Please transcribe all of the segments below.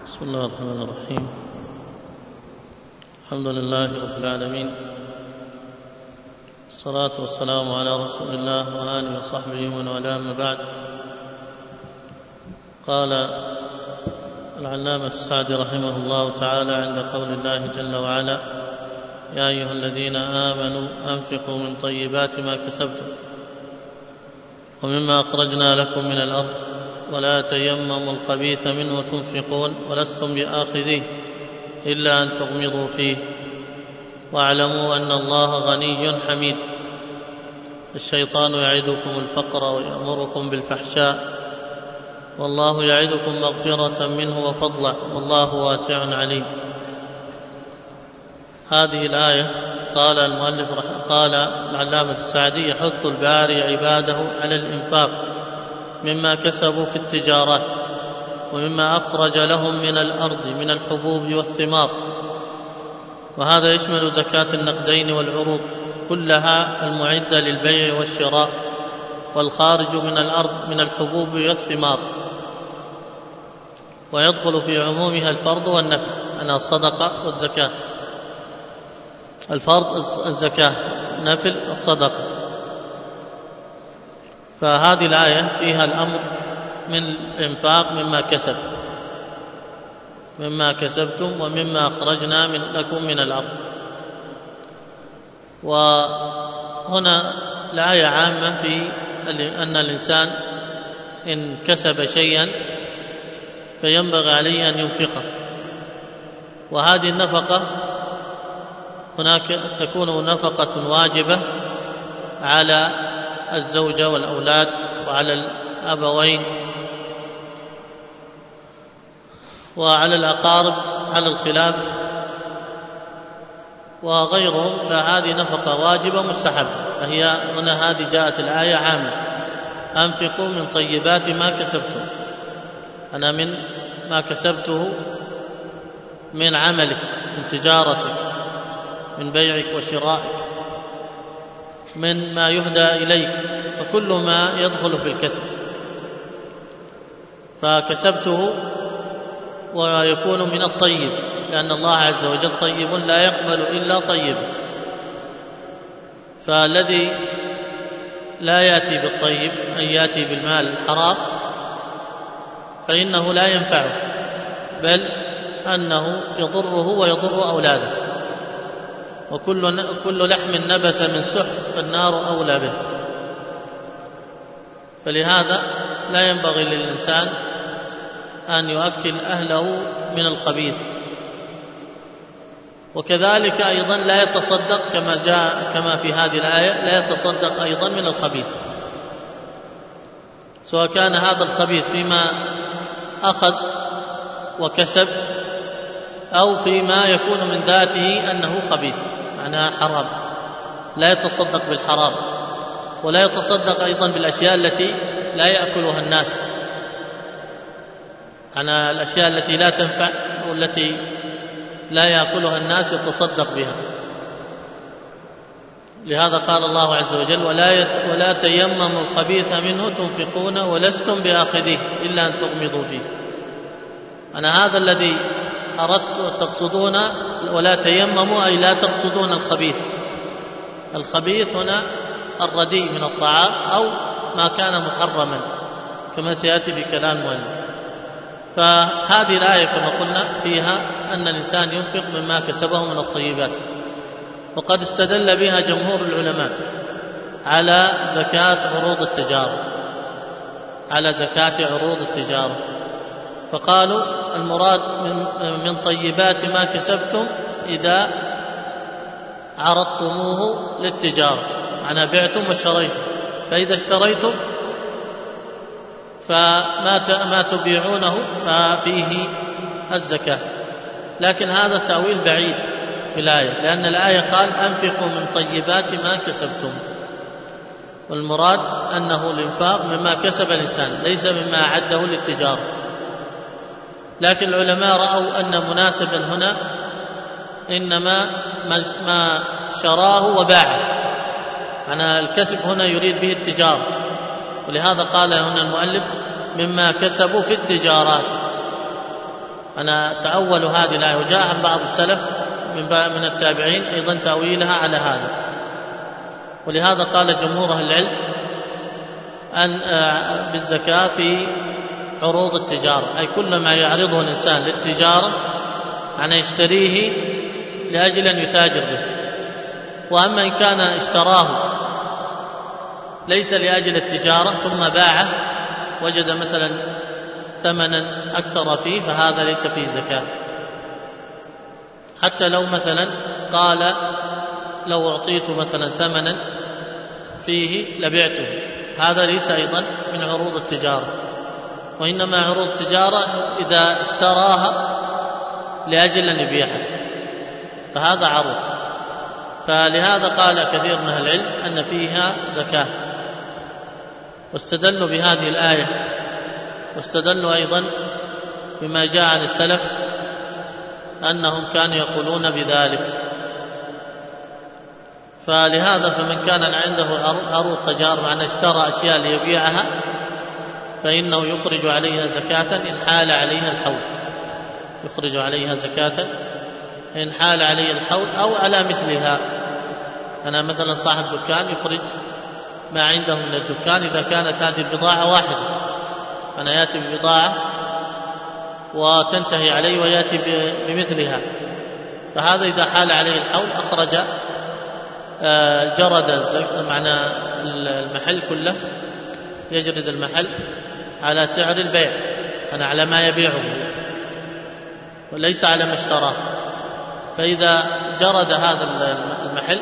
بسم الله الرحمن الرحيم. الحمد لله رب العالمين، الصلاة والسلام على رسول الله وآله وصحبه ومن والاه، أما بعد. قال العلامة السعدي رحمه الله تعالى عند قول الله جل وعلا: يا أيها الذين آمنوا أنفقوا من طيبات ما كسبتم ومما أخرجنا لكم من الأرض ولا تيمموا الخبيث منه تنفقون ولستم بآخذيه إلا أن تغمضوا فيه واعلموا أن الله غني حميد. الشيطان يعدكم الفقر ويأمركم بالفحشاء والله يعدكم مغفرة منه وفضلا والله واسع عليم. هذه الآية قال المؤلف قال العلامة السعدي: يحث الباري عباده على الإنفاق مما كسبوا في التجارات ومما أخرج لهم من الأرض من الحبوب والثمار، وهذا يشمل زكاة النقدين والعروض كلها المعدة للبيع والشراء، والخارج من الأرض من الحبوب والثمار، ويدخل في عمومها الفرض والنفل، أنا الصدقة والزكاة. الفرض الزكاة، نفل الصدقة. فهذه الآية فيها الأمر من الإنفاق مما كسبتم ومما أخرجنا لكم من الأرض. وهنا الآية عامة في أن الإنسان إن كسب شيئا فينبغي عليه أن ينفقه، وهذه النفقة هناك تكون نفقة واجبة على الزوجة والأولاد وعلى الأبوين وعلى الأقارب على الخلاف وغيرهم، فهذه نفقة واجبة مستحبة. فهي هنا هذه جاءت الآية عامة: أنفقوا من طيبات ما كسبتم. أنا من ما كسبته من عملك، من تجارتك، من بيعك وشرائك، من ما يهدى إليك، فكل ما يدخل في الكسب فكسبته ويكون من الطيب، لأن الله عز وجل طيب لا يقبل إلا طيبا. فالذي لا يأتي بالطيب أن يأتي بالمال الحرام فإنه لا ينفعه، بل أنه يضره ويضر أولاده. وكل لحم نبت من سحت فالنار أولى به. فلهذا لا ينبغي للإنسان أن يؤكل أهله من الخبيث، وكذلك أيضا لا يتصدق كما في هذه الآية، لا يتصدق أيضا من الخبيث، سواء كان هذا الخبيث فيما أخذ وكسب أو فيما يكون من ذاته أنه خبيث معناها حرام، لا يتصدق بالحرام، ولا يتصدق أيضا بالأشياء التي لا يأكلها الناس، أنا الأشياء التي لا تنفع أو التي لا يأكلها الناس يتصدق بها. لهذا قال الله عز وجل: ولا تيمموا الخبيث منه تنفقون ولستم بآخذيه إلا أن تغمضوا فيه. أنا هذا الذي أردت تقصدون، ولا تيمموا أي لا تقصدون الخبيث. الخبيث هنا الرديء من الطعام أو ما كان محرما كما سيأتي بكلام مؤلف. فهذه الآية كما قلنا فيها أن الإنسان ينفق مما كسبه من الطيبات، وقد استدل بها جمهور العلماء على زكاة عروض التجارة، فقالوا المراد من طيبات ما كسبتم إذا عرضتموه للتجارة، معنى بعتم واشتريتم، فإذا اشتريتم فما تبيعونه ففيه الزكاة. لكن هذا التأويل بعيد في الآية، لأن الآية قال: أنفقوا من طيبات ما كسبتم، والمراد أنه الإنفاق مما كسب الإنسان ليس مما أعده للتجارة. لكن العلماء رأوا أن مناسبا هنا إنما ما شراه وباعه، أنا الكسب هنا يريد به التجارة، ولهذا قال هنا المؤلف: مما كسبوا في التجارات، أنا تأول هذه الآية، وجاء عن بعض السلف من التابعين أيضا تأويلها على هذا. ولهذا قال جمهور أهل العلم أن بالزكاة في عروض التجارة، أي كل ما يعرضه الإنسان للتجارة أن يشتريه لأجل أن يتاجر به. وأما إن كان اشتراه ليس لأجل التجارة ثم باعه وجد مثلا ثمنا أكثر فيه فهذا ليس فيه زكاة. حتى لو مثلا قال لو أعطيت مثلا ثمنا فيه لبعته، هذا ليس أيضا من عروض التجارة، وإنما عروض التجارة إذا اشتراها لأجل أن يبيعها فهذا عروض. فلهذا قال كثير من أهل العلم أن فيها زكاة، واستدلوا بهذه الآية، واستدلوا أيضا بما جاء عن السلف أنهم كانوا يقولون بذلك. فلهذا فمن كان عنده عروض تجارة معنى اشترى أشياء ليبيعها فإنه يخرج عليها زكاة إن حال عليها الحول، يخرج عليها زكاة إن حال عليها الحول أو على مثلها. أنا مثلا صاحب دكان يخرج ما عنده من الدكان إذا كانت هذه البضاعة واحدة، أنا يأتي ببضاعة وتنتهي عليه ويأتي بمثلها، فهذا إذا حال عليه الحول أخرج جرد معنى المحل كله، يجرد المحل على سعر البيع، أنا على ما يبيعه وليس على ما اشتراه. فإذا جرد هذا المحل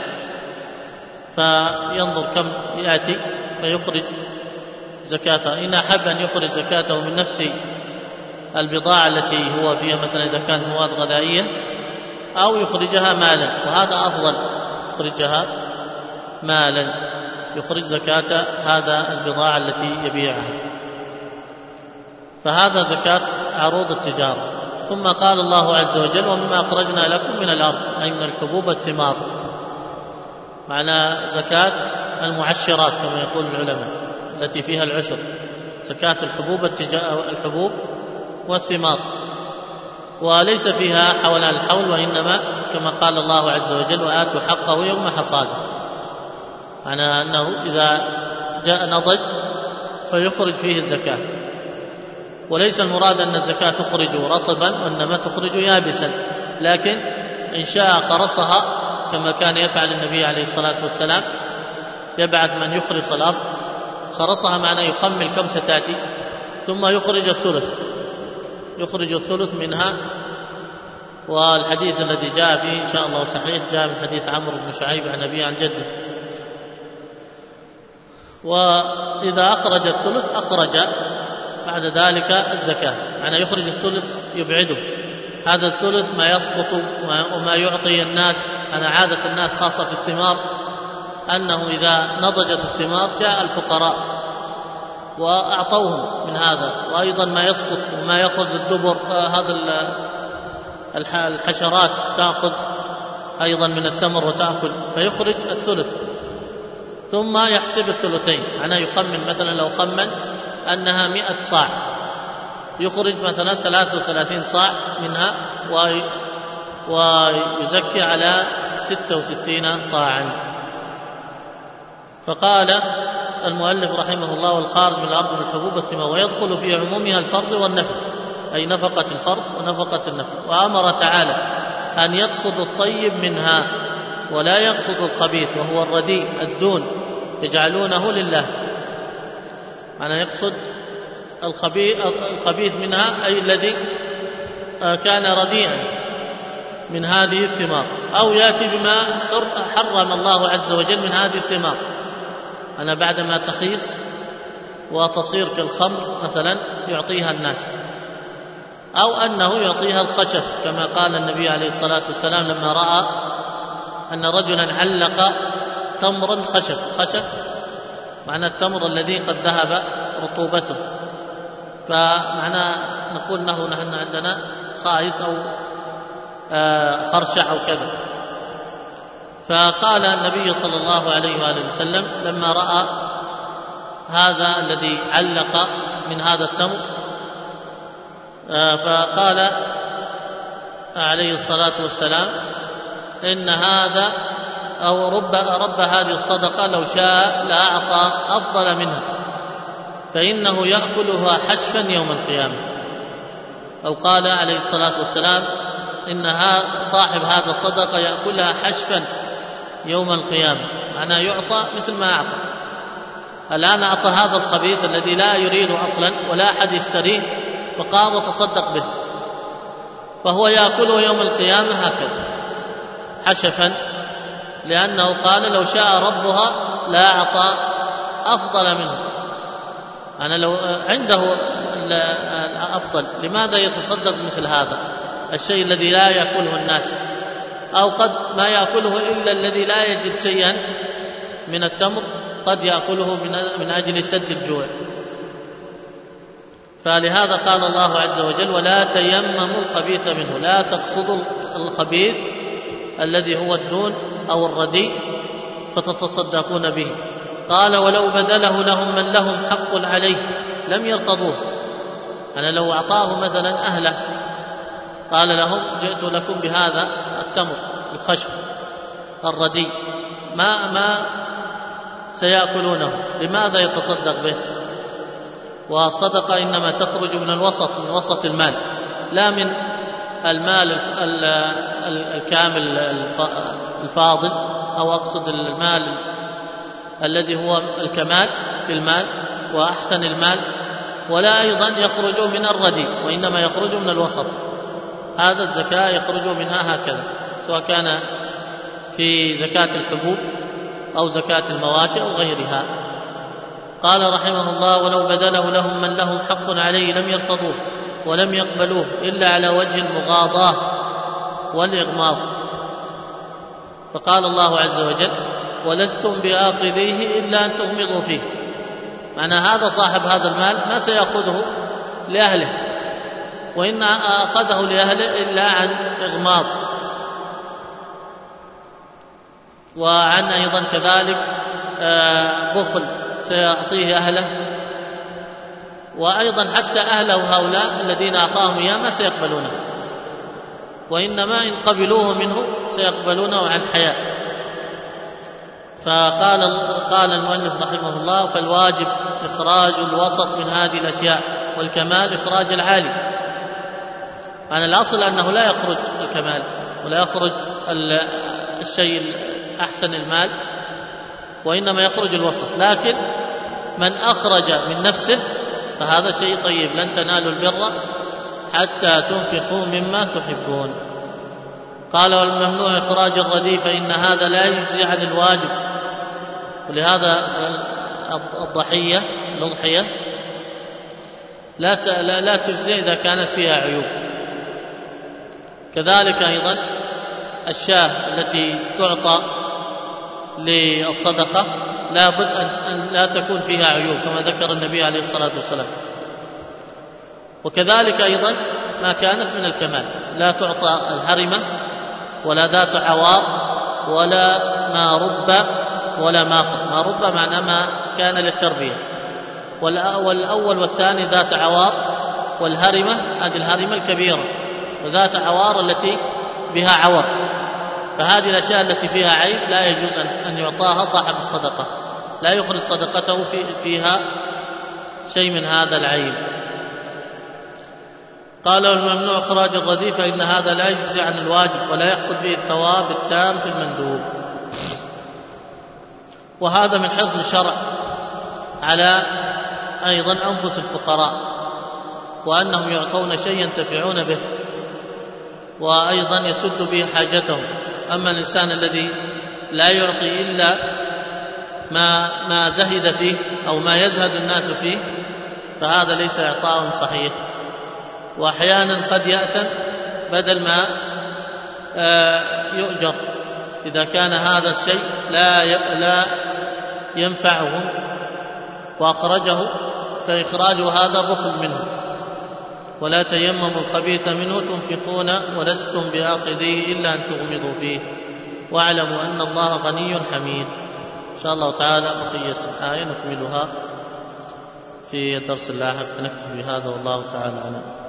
فينظر كم يأتي فيخرج زكاته. إن أحب أن يخرج زكاته من نفس البضاعة التي هو فيها مثلا إذا كانت مواد غذائية أو يخرجها مالا، وهذا أفضل، يخرجها مالا، يخرج زكاة هذا البضاعة التي يبيعها. فهذا زكاة عروض التجارة. ثم قال الله عز وجل ومما أخرجنا لكم من الأرض، أي من الحبوب والثمار، معنى زكاة المعشرات كما يقول العلماء التي فيها العشر، زكاة الحبوب والثمار، وليس فيها حولان الحول، وإنما كما قال الله عز وجل وآتوا حقه يوم حصاده، معنى أنه إذا جاء نضج فيخرج فيه الزكاة. وليس المراد أن الزكاة تخرج رطبا وإنما تخرج يابسا، لكن إن شاء خرصها كما كان يفعل النبي عليه الصلاة والسلام، يبعث من يخرص الأرض، خرصها معناه يخمل كم ستأتي ثم يخرج الثلث، يخرج الثلث منها. والحديث الذي جاء فيه إن شاء الله صحيح، جاء من حديث عمرو بن شعيب عن أبيه عن جده. وإذا أخرج الثلث أخرج بعد ذلك الزكاة، يعني يخرج الثلث يبعده، هذا الثلث ما يسقط وما يعطي الناس. أنا عادة الناس خاصة في الثمار أنه إذا نضجت الثمار جاء الفقراء وأعطوهم من هذا، وأيضا ما يسقط وما يأخذ الدبر، هذا الحشرات تأخذ أيضا من التمر وتأكل، فيخرج الثلث ثم يحسب الثلثين. أنا يخمن مثلا لو خمن أنها 100 صاع يخرج مثلا 33 صاع منها ويزكي على 66 صاعا. فقال المؤلف رحمه الله والخارج من الأرض من الحبوب والثمار، ويدخل في عمومها الفرض والنفل، أي نفقة الفرض ونفقة النفل. وأمر تعالى أن يقصد الطيب منها ولا يقصد الخبيث وهو الرديء الدون يجعلونه لله، أنا يقصد الخبيث منها أي الذي كان رديئا من هذه الثمار، أو يأتي بما حرم الله عز وجل من هذه الثمار، أنا بعدما تخيص وتصير كالخمر مثلا يعطيها الناس، أو أنه يعطيها الخشف كما قال النبي عليه الصلاة والسلام لما رأى أن رجلا علق تمرا خشف معنى التمر الذي قد ذهب رطوبته، فمعنى نقول أنه نحن عندنا خايس أو خرشع أو كذا. فقال النبي صلى الله عليه وآله وسلم لما رأى هذا الذي علق من هذا التمر، فقال عليه الصلاة والسلام إن هذا أو رب هذه الصدقة لو شاء لأعطى أفضل منها، فإنه يأكلها حشفا يوم القيامة. أو قال عليه الصلاة والسلام إن صاحب هذا الصدقة يأكلها حشفا يوم القيامة، معناه يعطى مثل ما أعطى. الآن أعطى هذا الخبيث الذي لا يريده أصلا ولا أحد يشتريه، فقام وتصدق به، فهو يأكله يوم القيامة هكذا حشفا، لأنه قال لو شاء ربها لا أعطى أفضل منه. أنا لو عنده الأفضل لماذا يتصدق مثل هذا الشيء الذي لا يأكله الناس، أو قد ما يأكله إلا الذي لا يجد شيئا من التمر، قد يأكله من أجل سد الجوع. فلهذا قال الله عز وجل ولا تيمموا الخبيث منه، لا تقصدوا الخبيث الذي هو الدون أو الرديء فتتصدقون به. قال ولو بدله لهم من لهم حق عليه لم يرتضوه. أنا لو أعطاه مثلا أهله قال لهم جئت لكم بهذا التمر الخشب الرديء ما سيأكلونه، لماذا يتصدق به؟ والصدقة إنما تخرج من وسط المال، لا من المال الكامل الفاضل، أو أقصد المال الذي هو الكمال في المال وأحسن المال، ولا أيضا يخرج من الرديء، وإنما يخرج من الوسط. هذا الزكاة يخرج منها هكذا، سواء كان في زكاة الحبوب أو زكاة المواشي أو غيرها. قال رحمه الله ولو بدله لهم من لهم حق عليه لم يرتضوه ولم يقبلوه إلا على وجه المغاضاة والإغماض. فقال الله عز وجل ولستم بآخذيه إلا أن تغمضوا فيه، معنى هذا صاحب هذا المال ما سيأخذه لأهله، وإن أخذه لأهله إلا عن إغماض، وعن أيضا كذلك بخل سيعطيه أهله، وأيضا حتى أهله هؤلاء الذين أعطاهم إياه ما سيقبلونه، وإنما إن قبلوه منه سيقبلونه عن حياء. فقال المؤلف رحمه الله فالواجب إخراج الوسط من هذه الأشياء، والكمال إخراج العالي. أنا الأصل أنه لا يخرج الكمال ولا يخرج الشيء أحسن المال، وإنما يخرج الوسط. لكن من أخرج من نفسه فهذا شيء طيب، لن تنالوا البر حتى تنفقوا مما تحبون. قال والممنوع إخراج الرديء فإن هذا لا يجزي عن الواجب، ولهذا الأضحية لا تجزي إذا كانت فيها عيوب. كذلك أيضا الشاة التي تعطى للصدقة لا بد أن لا تكون فيها عيوب كما ذكر النبي عليه الصلاة والسلام. وكذلك أيضا ما كانت من الكمال، لا تعطى الهرمة ولا ذات عوار ولا ما رب ولا ماخذ. ما رب معنى ما كان للتربية، والأول والثاني ذات عوار، والهرمة هذه الهرمة الكبيرة، وذات عوار التي بها عور. فهذه الأشياء التي فيها عيب لا يجوز أن يعطاها صاحب الصدقة، لا يخرج صدقته فيها شيء من هذا العيب. قال والممنوع إخراج الرديء فإن هذا لا يجزي عن الواجب ولا يحصل به الثواب التام في المندوب. وهذا من حفظ الشرع على أيضا أنفس الفقراء، وأنهم يعطون شيء ينتفعون به وأيضا يسد به حاجتهم. أما الإنسان الذي لا يعطي إلا ما زهد فيه أو ما يزهد الناس فيه فهذا ليس إعطاء صحيح. وأحيانا قد يأثم بدل ما يؤجر إذا كان هذا الشيء لا ينفعهم وأخرجه، فإخراج هذا بخل منه. ولا تيمموا الخبيث منه تنفقون ولستم بآخذيه إلا أن تغمضوا فيه واعلموا أن الله غني حميد. إن شاء الله تعالى بقية الآية نكملها في الدرس اللاحق، فنكتفي بهذا والله تعالى أعلم.